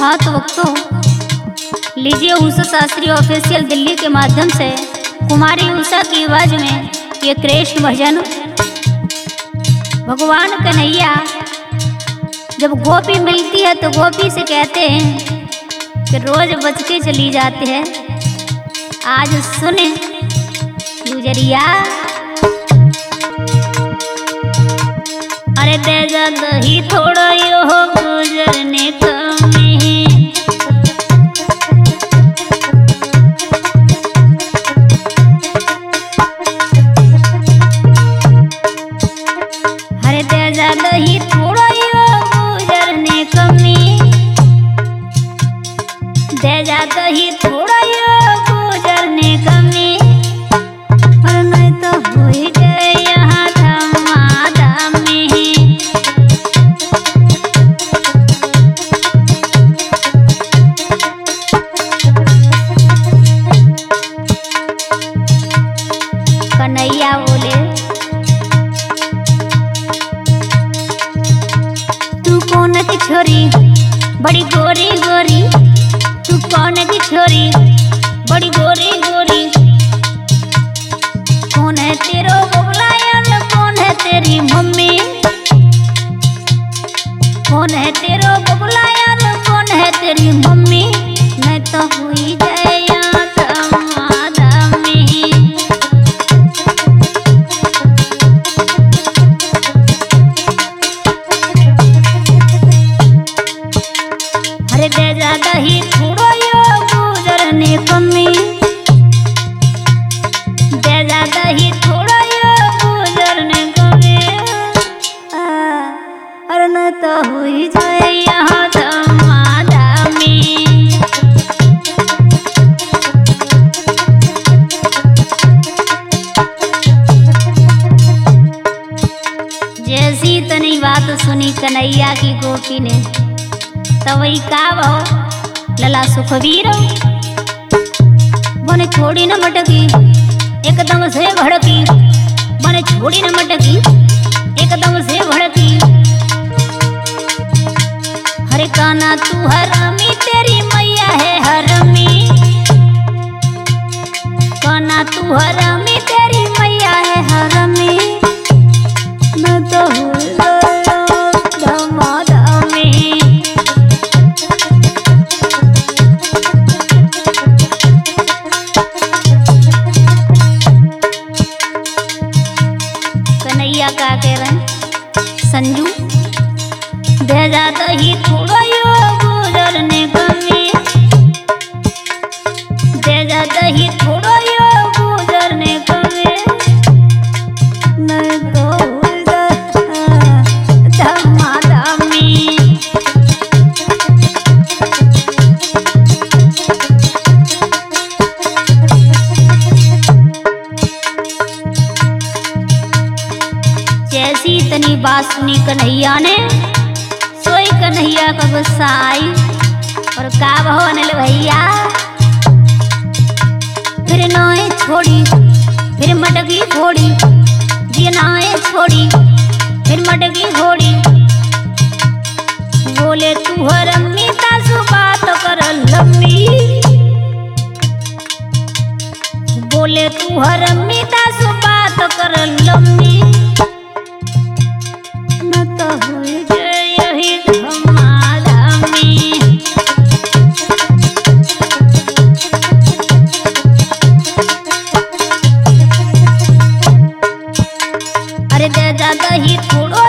हाँ तो भक्तों, लीजिए उषा शास्त्री ऑफिशियल दिल्ली के माध्यम से कुमारी उषा की आवाज में ये कृष्ण भजन। भगवान कन्हैया जब गोपी मिलती है तो गोपी से कहते हैं कि रोज बच के चली जाते हैं, आज सुने गुजरिया। अरे तेजा दही थोड़ा यो गुजरने का दही थोड़ा यो गुजरने कमी, दे जा दही थोड़ा यो गुजरने कमी, और नहीं तो हो ही गए यहाँ धमाधम में। कन्हैया बोले कौन की छोरी बड़ी गोरी गोरी, तू कौन की छोरी बड़ी गोरी गोरी, कौन है तेरो बबलायन, कौन है तेरी मम्मी, कौन है तेरो बबलायन, कौन है तेरी मम्मी, मैं तो हुई जाए दही थोड़ा यो गुजरने कमी, दे जा दही थोड़ा यो गुजरने कमी, अरे न तो हुई जाए यहाँ धमाधमी। जैसी तनी बात सुनी कन्हैया की गोपी ने, तवई का भो लला सुखवीर बने छोड़ी न मटकी एकदम से भड़की, बने छोड़ी न मटकी एकदम से भड़की। हरे काना तू हरमी तेरी मैया है हरमी, काना तू हरमी तेरी मैया है हरमी, मैं तो का कह रहे हैं संजू, दे जा दही थोड़ा यो गुजरने कमी, दे जा दही थोड़ा यो गुजरने कमी, नहीं तो धमाधमी। जैसी तनी बात सुनी कन्हैया ने, सोई कन्हैया का गुस्सा आई और का बहो अनिल भैया, फिर नाए छोड़ी फिर मटकी फोड़ी, जी नाए छोड़ी फिर मटकी फोड़ी, बोले तू हरमी तासु बात कर लम्बी, बोले तू हरमी तासु बात कर लम्बी, यही धमाधमी। अरे दे जा दही थोड़ा